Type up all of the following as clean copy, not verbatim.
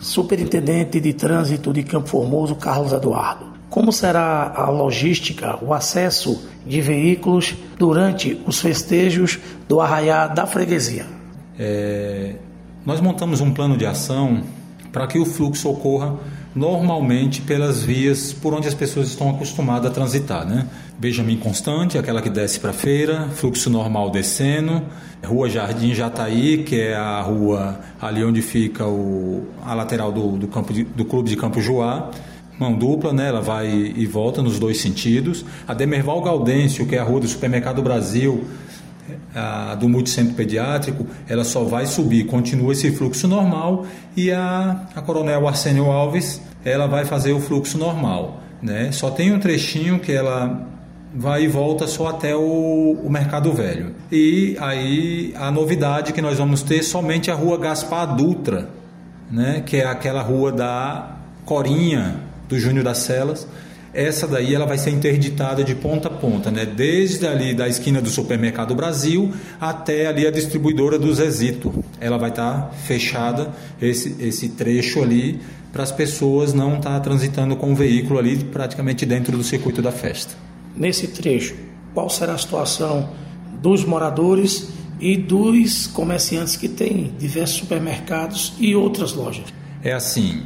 Superintendente de Trânsito de Campo Formoso, Carlos Eduardo. Como será a logística, o acesso de veículos durante os festejos do Arraiá da Freguesia? Nós montamos um plano de ação para que o fluxo ocorra normalmente pelas vias por onde as pessoas estão acostumadas a transitar, né? Benjamin Constant, aquela que desce para a feira, fluxo normal descendo, Rua Jardim Jataí, que é a rua ali onde fica a lateral do Clube de Campo Juá, mão dupla, né? Ela vai e volta nos dois sentidos. A Demerval Gaudêncio, que é a rua do Supermercado Brasil, do Multicentro Pediátrico, ela só vai subir, continua esse fluxo normal, e a Coronel Arsênio Alves, ela vai fazer o fluxo normal, né? Só tem um trechinho que ela vai e volta só até o Mercado Velho. E aí a novidade que nós vamos ter somente a Rua Gaspar Dutra, né? Que é aquela rua da Corinha, do Júnior das Celas. Essa daí ela vai ser interditada de ponta a ponta, né? Desde ali da esquina do Supermercado Brasil até ali a distribuidora do Zezito. Ela vai estar fechada, esse trecho ali, para as pessoas não estar transitando com o veículo ali praticamente dentro do circuito da festa. Nesse trecho, qual será a situação dos moradores e dos comerciantes que têm diversos supermercados e outras lojas? É assim,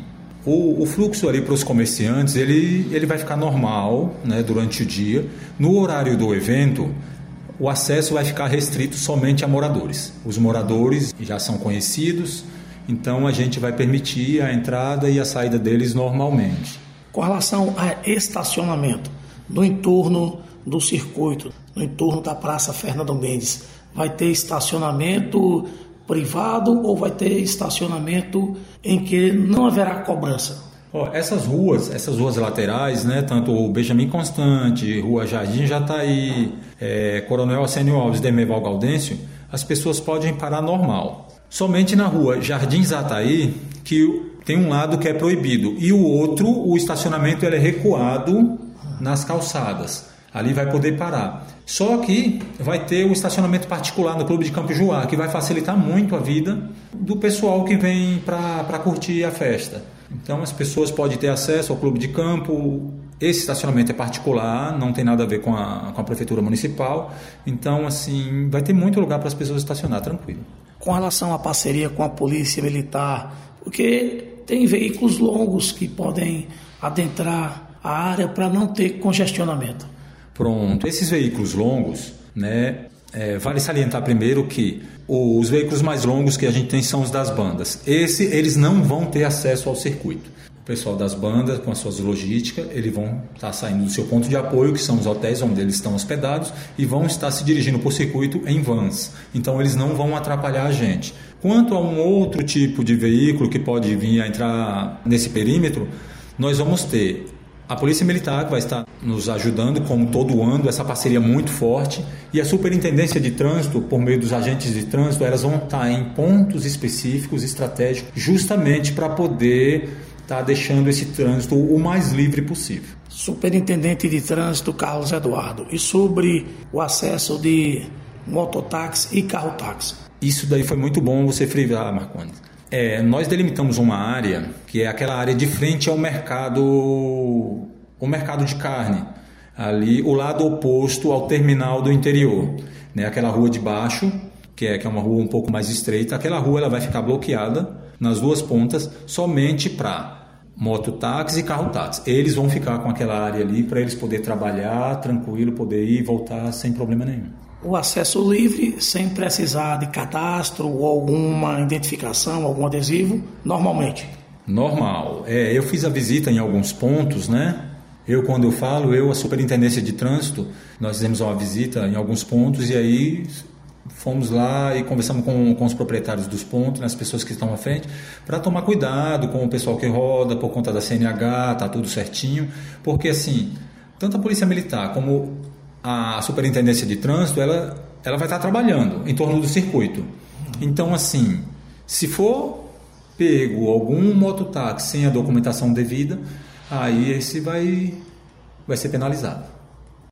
o fluxo ali para os comerciantes, ele vai ficar normal, né, durante o dia. No horário do evento, o acesso vai ficar restrito somente a moradores. Os moradores já são conhecidos, então a gente vai permitir a entrada e a saída deles normalmente. Com relação a estacionamento, no entorno do circuito, no entorno da Praça Fernando Mendes, vai ter estacionamento privado ou vai ter estacionamento em que não haverá cobrança? Essas ruas laterais, né, tanto o Benjamin Constant, Rua Jardim Jataí, Coronel Arsênio Alves, Demerval Gaudêncio, as pessoas podem parar normal. Somente na Rua Jardim Jataí, que tem um lado que é proibido, e o outro, o estacionamento ele é recuado nas calçadas. Ali vai poder parar. Só que vai ter o estacionamento particular no Clube de Campo Juá, que vai facilitar muito a vida do pessoal que vem para curtir a festa. Então as pessoas podem ter acesso ao Clube de Campo. Esse estacionamento é particular, não tem nada a ver com a Prefeitura Municipal. Então, assim, vai ter muito lugar para as pessoas estacionar, tranquilo. Com relação à parceria com a Polícia Militar, porque tem veículos longos que podem adentrar a área para não ter congestionamento. Pronto, esses veículos longos, né, vale salientar primeiro que os veículos mais longos que a gente tem são os das bandas. Eles não vão ter acesso ao circuito. O pessoal das bandas, com as suas logísticas, eles vão estar saindo do seu ponto de apoio, que são os hotéis onde eles estão hospedados, e vão estar se dirigindo por circuito em vans. Então eles não vão atrapalhar a gente. Quanto a um outro tipo de veículo que pode vir a entrar nesse perímetro, nós vamos ter a Polícia Militar, que vai estar nos ajudando, como todo ano, essa parceria muito forte, e a Superintendência de Trânsito, por meio dos agentes de trânsito, elas vão estar em pontos específicos, estratégicos, justamente para poder estar deixando esse trânsito o mais livre possível. Superintendente de Trânsito, Carlos Eduardo, e sobre o acesso de mototáxi e carro-táxi? Isso daí foi muito bom você frisar, Marcondes. Nós delimitamos uma área que é aquela área de frente ao mercado de carne, ali o lado oposto ao terminal do interior, né? Aquela rua de baixo, que é uma rua um pouco mais estreita. Aquela rua ela vai ficar bloqueada nas duas pontas somente para mototáxi e carro-táxi. Eles vão ficar com aquela área ali para eles poderem trabalhar tranquilo, poder ir e voltar sem problema nenhum. O acesso livre, sem precisar de cadastro ou alguma identificação, algum adesivo, normalmente? Normal. Eu fiz a visita em alguns pontos, né? A Superintendência de Trânsito, nós fizemos uma visita em alguns pontos e aí fomos lá e conversamos com os proprietários dos pontos, né, as pessoas que estão à frente, para tomar cuidado com o pessoal que roda por conta da CNH, tá tudo certinho, porque assim, tanto a Polícia Militar como a Superintendência de Trânsito, ela vai estar trabalhando em torno do circuito. Então, assim, se for pego algum mototáxi sem a documentação devida, aí esse vai ser penalizado.